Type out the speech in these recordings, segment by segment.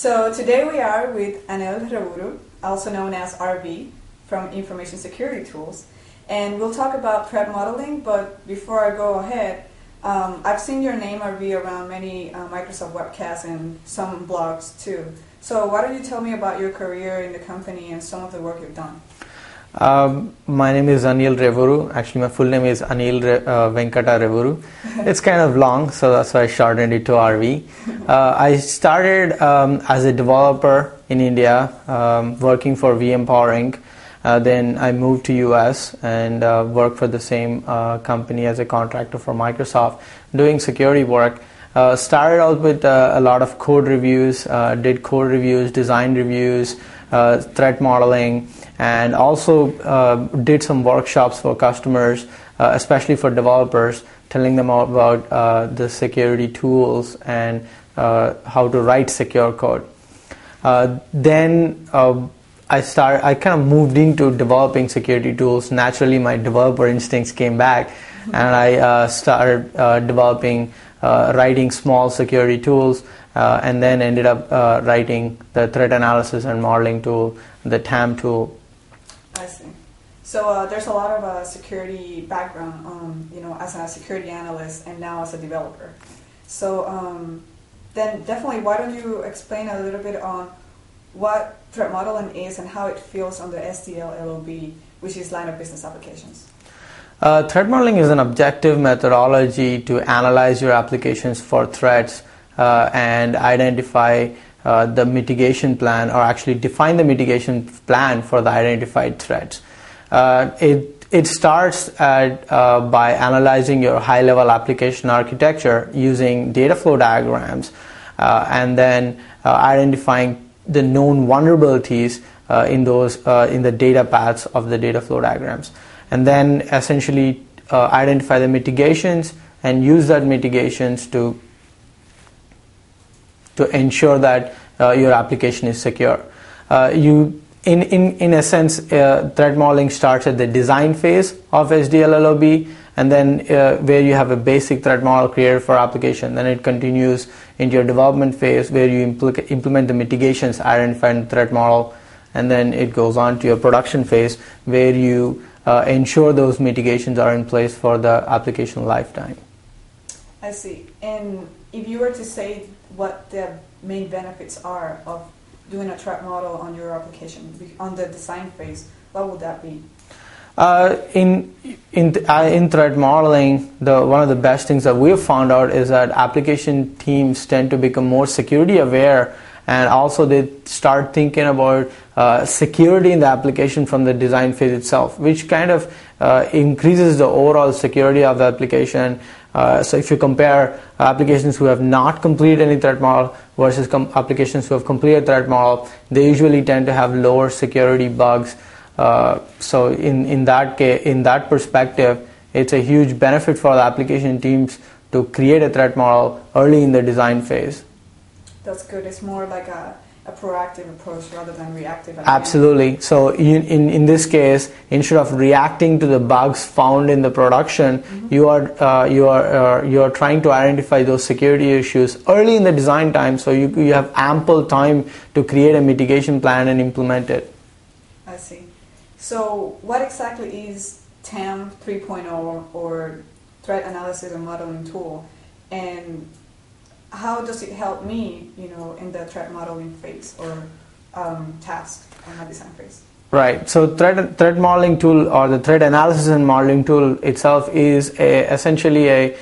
So today we are with Anil Ravuru, also known as RV, from Information Security Tools, and we'll talk about threat modeling. But before I go ahead, I've seen your name, RV, around many Microsoft webcasts and some blogs too. So why don't you tell me about your career in the company and some of the work you've done? My name is Anil Ravuru. Actually, my full name is Anil Venkata Ravuru. It's kind of long, so that's why I shortened it to RV. I started as a developer in India, working for VMpower Inc. Then I moved to US and worked for the same company as a contractor for Microsoft, doing security work. Started out with a lot of code reviews, did code reviews, design reviews, threat modeling, and also did some workshops for customers, especially for developers, telling them about the security tools and how to write secure code. Then I kind of moved into developing security tools. Naturally, my developer instincts came back, and I started developing, writing small security tools, and then ended up writing the threat analysis and modeling tool, the TAM tool. I see. So there's a lot of security background, as a security analyst and now as a developer. So then definitely, why don't you explain a little bit on what threat modeling is and how it feels on the SDL LOB, which is line of business applications? Threat modeling is an objective methodology to analyze your applications for threats and identify the mitigation plan, or actually define the mitigation plan for the identified threats. It starts by analyzing your high-level application architecture using data flow diagrams, and then identifying the known vulnerabilities in the data paths of the data flow diagrams, and then essentially identify the mitigations and use that mitigations to ensure that your application is secure. In a sense, threat modeling starts at the design phase of SDL LOB, and then where you have a basic threat model created for application. Then it continues into your development phase where you implement the mitigations identified in the threat model, and then it goes on to your production phase where you ensure those mitigations are in place for the application lifetime. I see. And if you were to say what the main benefits are of doing a threat model on your application on the design phase, what would that be? In threat modeling, one of the best things that we have found out is that application teams tend to become more security aware, and also they start thinking about security in the application from the design phase itself, which kind of increases the overall security of the application. So if you compare applications who have not completed any threat model versus applications who have completed threat model, they usually tend to have lower security bugs. So in that perspective, it's a huge benefit for the application teams to create a threat model early in the design phase. That's good. It's more like a proactive approach rather than reactive. Absolutely. So in this case, instead of reacting to the bugs found in the production, you are trying to identify those security issues early in the design time, so you have ample time to create a mitigation plan and implement it. I see. So what exactly is TAM 3.0 or Threat Analysis and Modeling Tool, and how does it help me, in the threat modeling phase or task on my design phase? Right. So threat modeling tool, or the threat analysis and modeling tool itself, is essentially a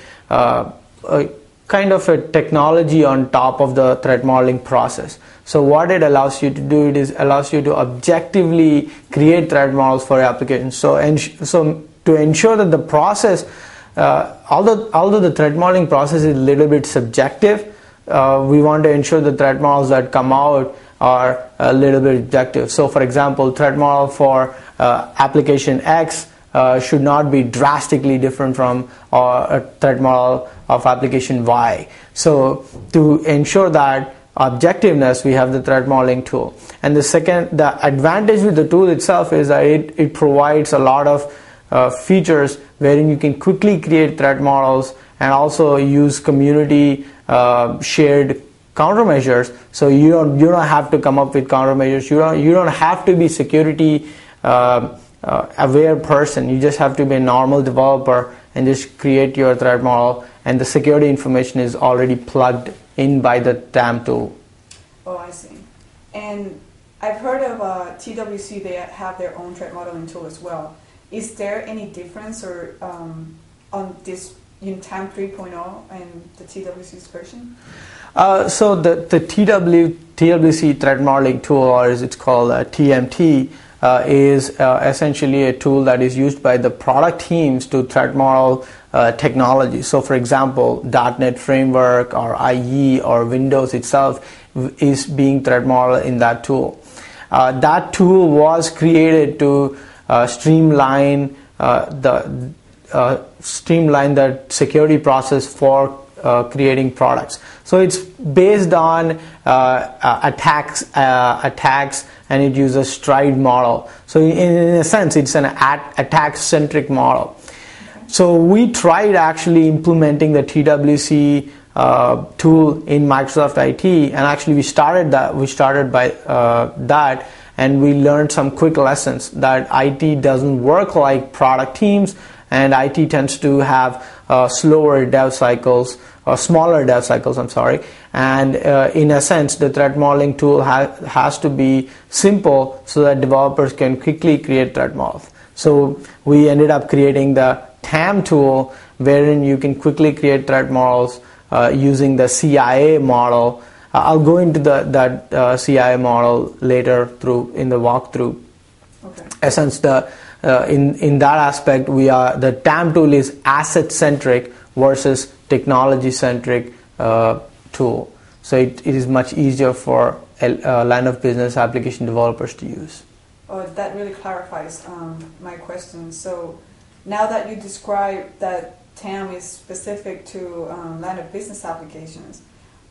kind of a technology on top of the threat modeling process. So what it allows you to do, allows you to objectively create threat models for your application. So to ensure that the process, although the threat modeling process is a little bit subjective, we want to ensure the threat models that come out are a little bit objective. So for example, threat model for application X should not be drastically different from a threat model of application Y. So to ensure that objectiveness, we have the threat modeling tool. And the advantage with the tool itself is that it provides a lot of features wherein you can quickly create threat models and also use community shared countermeasures. So you don't have to come up with countermeasures. You don't have to be security aware person. You just have to be a normal developer and just create your threat model, and the security information is already plugged in by the TAM tool. Oh, I see. And I've heard of TWC. They have their own threat modeling tool as well. Is there any difference or on this in TAM 3.0 and the TWC's version? So the TWC threat modeling tool, or as it's called TMT, is essentially a tool that is used by the product teams to threat model technology. So for example, .NET Framework or IE or Windows itself is being threat modeled in that tool. That tool was created to streamline the security process for creating products. So it's based on attacks, and it uses stride model. So in a sense, it's an attack-centric model. So we tried actually implementing the TWC tool in Microsoft IT, and actually we started by that, and we learned some quick lessons that IT doesn't work like product teams, and IT tends to have slower dev cycles, or smaller dev cycles, and in a sense the threat modeling tool has to be simple so that developers can quickly create threat models. So we ended up creating the TAM tool, wherein you can quickly create threat models using the CIA model. I'll go into that CIA model later in the walkthrough. Okay. Essence, in that aspect, the TAM tool is asset centric versus technology centric tool. So it is much easier for line of business application developers to use. Oh, that really clarifies my question. So now that you describe that TAM is specific to line of business applications,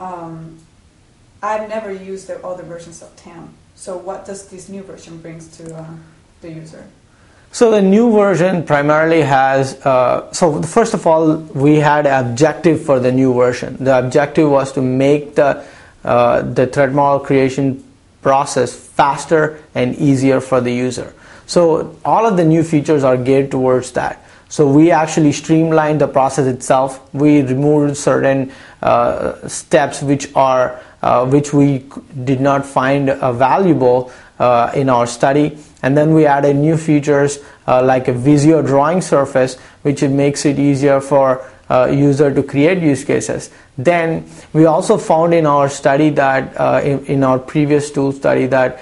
I've never used the other versions of TAM. So what does this new version brings to the user? So the new version primarily has, so first of all, we had an objective for the new version. The objective was to make the threat model creation process faster and easier for the user. So all of the new features are geared towards that. So we actually streamlined the process itself. We removed certain steps which we did not find valuable in our study, and then we added new features like a Visio drawing surface, which makes it easier for user to create use cases. Then we also found in our study that in our previous tool study that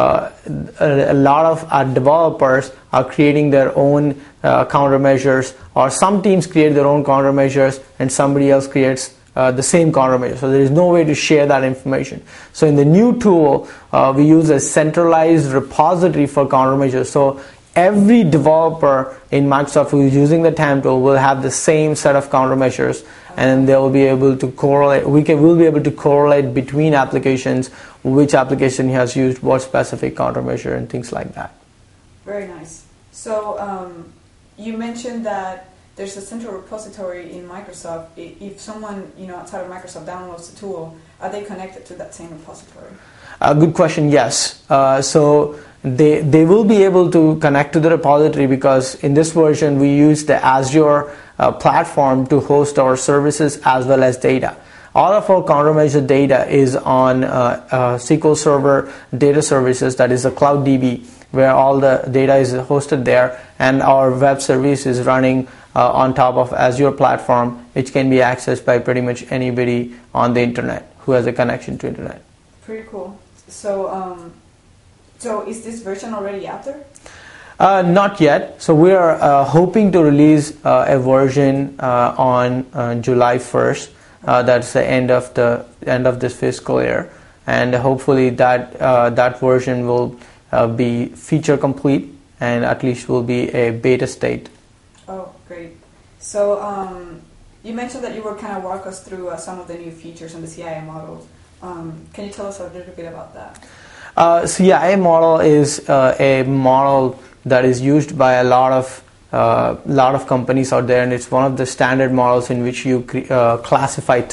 a lot of our developers are creating their own countermeasures, or some teams create their own countermeasures and somebody else creates the same countermeasure. So there is no way to share that information. So in the new tool, we use a centralized repository for countermeasures. So every developer in Microsoft who is using the TAM tool will have the same set of countermeasures, and they will be able to correlate. We'll be able to correlate between applications, which application has used what specific countermeasure and things like that. Very nice. So you mentioned that there's a central repository in Microsoft. If someone outside of Microsoft downloads the tool, are they connected to that same repository? Good question. Yes. So they will be able to connect to the repository, because in this version we use the Azure platform to host our services as well as data. All of our countermeasure data is on SQL Server data services, that is a Cloud DB, where all the data is hosted there, and our web service is running on top of Azure platform, which can be accessed by pretty much anybody on the internet who has a connection to internet. Pretty cool. So so is this version already out there? Not yet. So we are hoping to release a version on July 1st. That's the end of this fiscal year, and hopefully that version will be feature complete, and at least will be a beta state. Oh, great. So you mentioned that you were kind of walk us through some of the new features in the CIA model. Can you tell us a little bit about that? CIA model is a model that is used by a lot of companies out there, and it's one of the standard models in which you classify threats.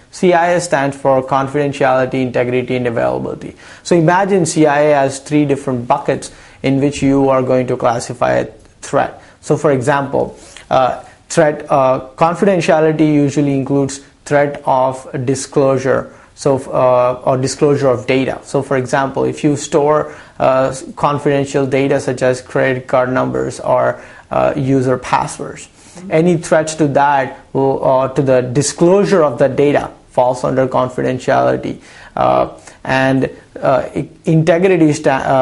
CIA stands for confidentiality, integrity, and availability. So imagine CIA has 3 different buckets in which you are going to classify a threat. So for example, threat confidentiality usually includes threat of disclosure, or disclosure of data. So for example, if you store confidential data such as credit card numbers or user passwords, any threats to that to the disclosure of the data falls under confidentiality. And integrity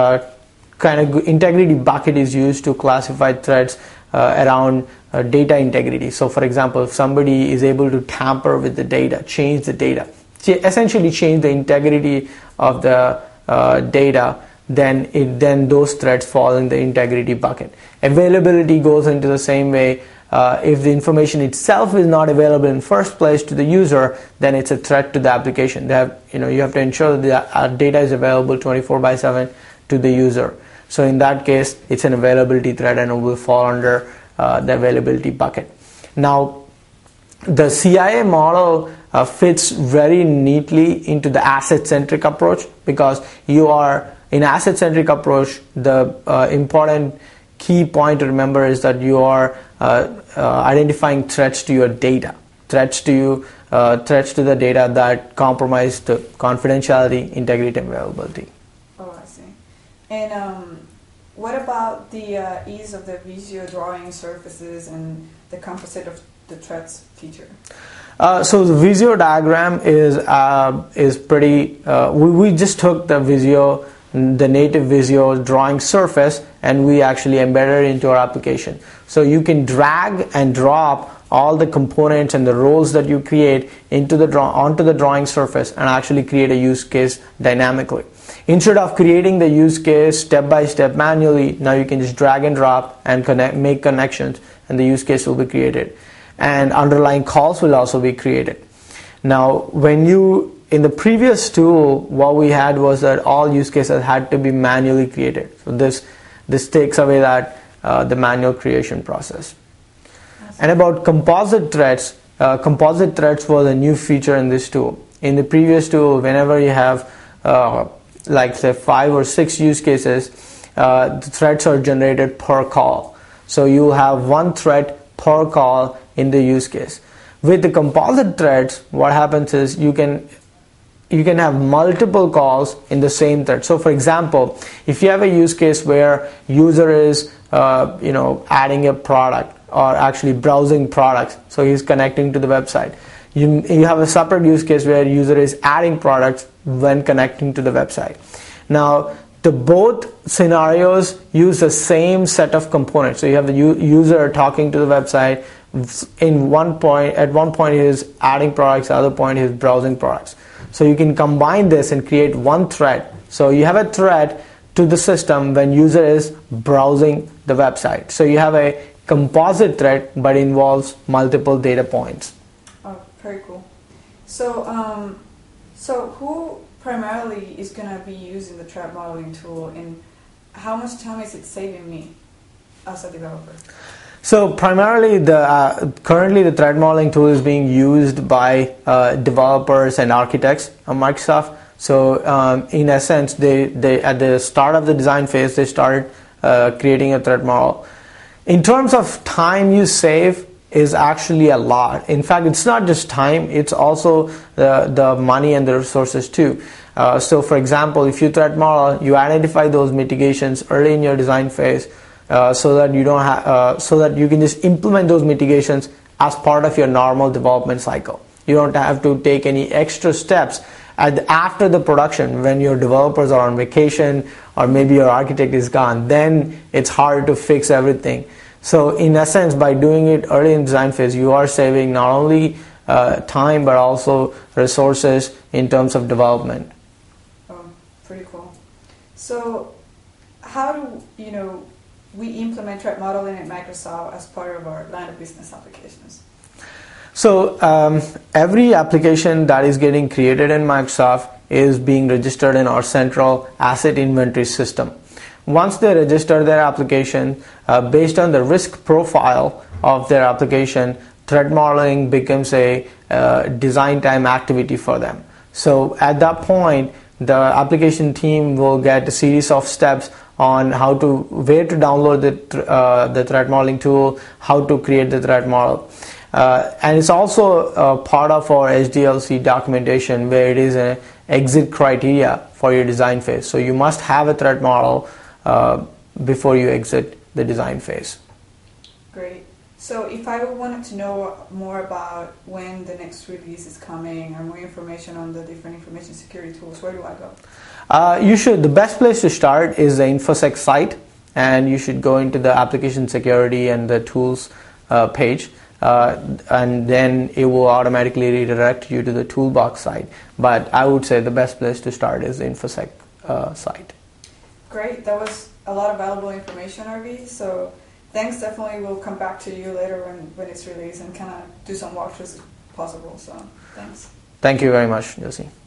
integrity bucket is used to classify threats around data integrity. So for example, if somebody is able to tamper with the data, change the data, essentially change the integrity of the data, then those threats fall in the integrity bucket. Availability goes into the same way. If the information itself is not available in first place to the user, then it's a threat to the application. You have to ensure that the data is available 24/7 to the user. So in that case, it's an availability threat and it will fall under the availability bucket. Now, the CIA model fits very neatly into the asset-centric approach, because you are in asset-centric approach, the important key point to remember is that you are identifying threats to your data, threats to the data that compromise the confidentiality, integrity, and availability. Oh, I see. And what about the ease of the Visio drawing surfaces and the composite of the threats feature? So the Visio diagram is pretty. We just took the Visio, the native Visio drawing surface, and we actually embedded it into our application. So you can drag and drop all the components and the roles that you create onto the drawing surface and actually create a use case dynamically. Instead of creating the use case step by step manually, now you can just drag and drop and make connections, and the use case will be created. And underlying calls will also be created. Now, in the previous tool, what we had was that all use cases had to be manually created. So this takes away the manual creation process. And about composite threads was a new feature in this tool. In the previous tool, whenever you have say 5 or 6 use cases, the threads are generated per call. So you have one thread per call in the use case. With the composite threads, what happens is you can have multiple calls in the same thread. So for example, if you have a use case where user is adding a product or actually browsing products, so he's connecting to the website, you have a separate use case where user is adding products when connecting to the website. Now, both scenarios use the same set of components. So you have the user talking to the website. At one point he is adding products, at the other point he is browsing products. So you can combine this and create one thread. So you have a thread to the system when user is browsing the website. So you have a composite thread, but involves multiple data points. Oh, very cool. So, so who primarily is going to be using the threat modeling tool, and how much time is it saving me as a developer? So primarily, currently the threat modeling tool is being used by developers and architects on Microsoft. So in essence, they at the start of the design phase, they started creating a threat model. In terms of time you save is actually a lot. In fact, it's not just time, it's also the money and the resources too. So for example, if you threat model, you identify those mitigations early in your design phase, so that you can just implement those mitigations as part of your normal development cycle. You don't have to take any extra steps after the production when your developers are on vacation or maybe your architect is gone. Then it's hard to fix everything. So in essence, by doing it early in design phase, you are saving not only time but also resources in terms of development. Oh, pretty cool. So how do we implement threat modeling at Microsoft as part of our line of business applications? So every application that is getting created in Microsoft is being registered in our central asset inventory system. Once they register their application, based on the risk profile of their application, threat modeling becomes a design time activity for them. So at that point, the application team will get a series of steps on where to download the threat modeling tool, how to create the threat model. And it's also part of our SDLC documentation, where it is an exit criteria for your design phase. So you must have a threat model before you exit the design phase. Great. So if I wanted to know more about when the next release is coming or more information on the different information security tools, where do I go? The best place to start is the InfoSec site, and you should go into the application security and the tools page. And then it will automatically redirect you to the toolbox site. But I would say the best place to start is the InfoSec site. Great. That was a lot of valuable information, RV. So thanks. Definitely we'll come back to you later when it's released and kind of do some walkthroughs if possible. So thanks. Thank you very much, Josie.